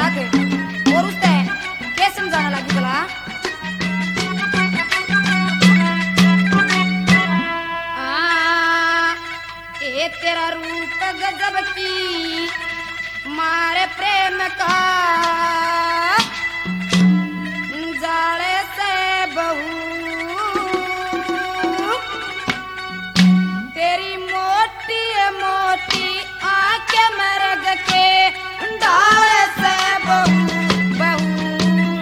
और उससे क्या समझाना लगी भला? ये तेरा रूप गजब की मारे प्रेम का जाले से बहू तेरी मोटी मोटी आंखें मरग के डाल से बहू बहू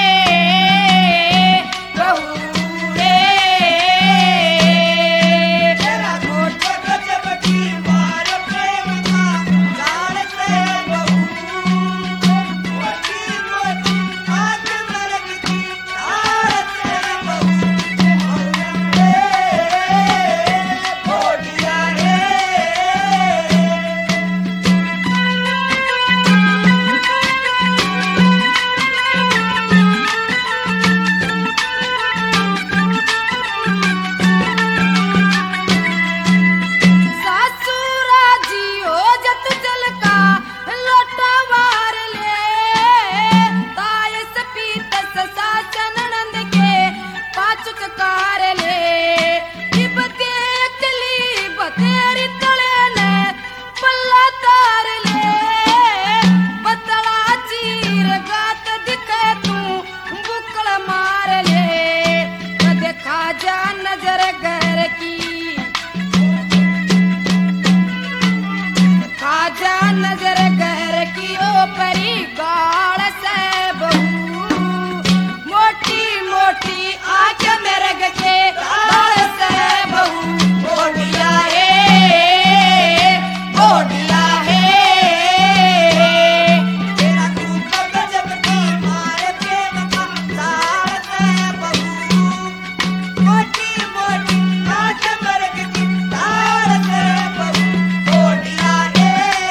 रे तेरा रूप गजब की मारे प्रेम का जाल से बहू मोटी मोटी आंख मरग की डाल से बहू बोलिया रे सासुरा जी हो जत जल का लोटा वार ले ताय सपीत साचन नंद के पाचु चकार ले इबते अकली बतेरी तले ने पल्ला तार ले पतला चीर गात दिखे तू बुकल मार ले देखा जा नजर घर की खाजा नजर घर की ओ परी गाल से बहू मोटी मोटी आंख मेरग के गाल से बहू बोलिया है तेरा रूप गजब की मारे प्रेम का जाल से बहू मोटी मोटी आंख मरग की डाल से बहू बोलिया रे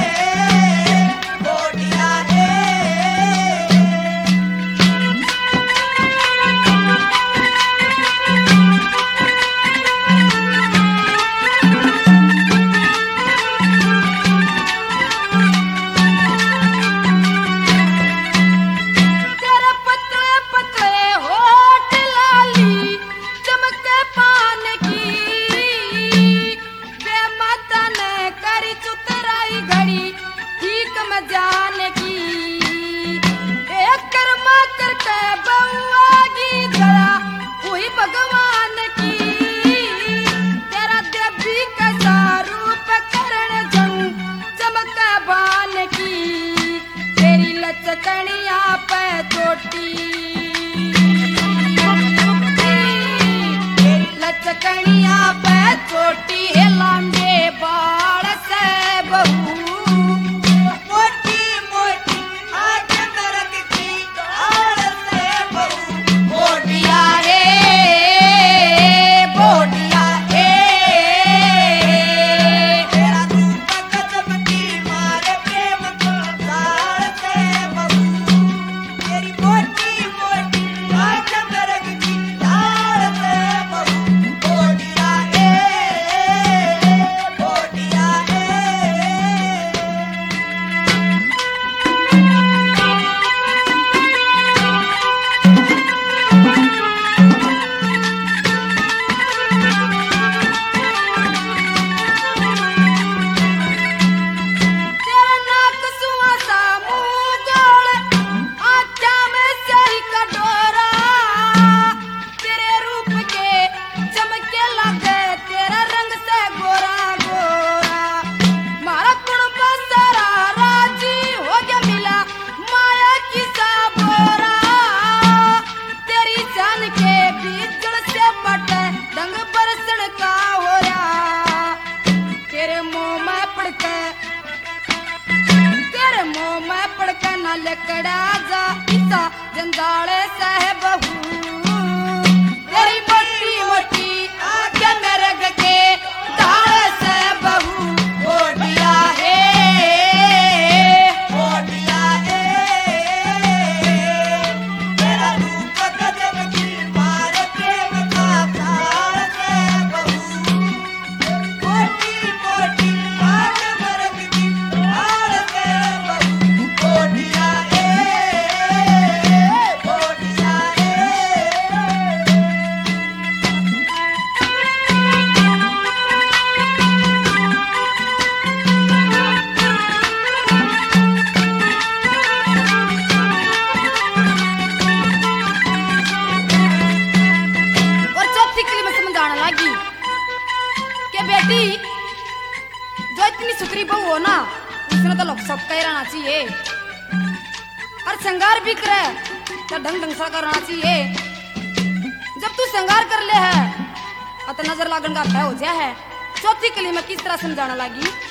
तेरे पतले पतले होठ लाली चमके पान की बेमाता ने करी चुतराई घड़ी ठीक में जाने की एक कर्मा करके बउआगी जरा हुई भगवान की तेरा देवी कैसा रूप करण जंग चमके बान की तेरी लचकनिया पे चोटी लचकनिया पे चोटी लांडे बाड़ से बहू मोटी मोटी आंख मरग की डाल से बहू बोटिया है तेरा रूप गजब की मारे प्रेम का जाल से बहू तेरी मोटी मोटी आंख मरग की डाल से बहू बोलिया रे तेरा नाक सुहासा मुंह गोल आँखा में स्याही का डोरा तेरे रूप के चमके लगे तेरा रंग से गोरा गोरा मारा कुणबा सारा राजी हो गया मिला माया की सा बोरा तेरी जान के बीच जड़ से बटे डंग बरसण का हो रहा तेरे मुंह में पड़के तेरे मुंह में पड़के न लकड़ा जा इसा जंजाले से बहू तेरी मोटी मोटी आंखें मेरग के दाल से बहू बोलिया है तेरा रूप गजब की मारे प्रेम का जाल से बहू मोटी मोटी आंख मरग की डाल से बहू बोलिया सुतरी बहू हो ना उसने तो लोग सब कह रहना चाहिए और श्रृंगार भी करे तो ढंग सा करना चाहिए। जब तू श्रृंगार कर ले है तो नजर लागन का भय हो जाए है। चौथी कली में किस तरह समझाना लगी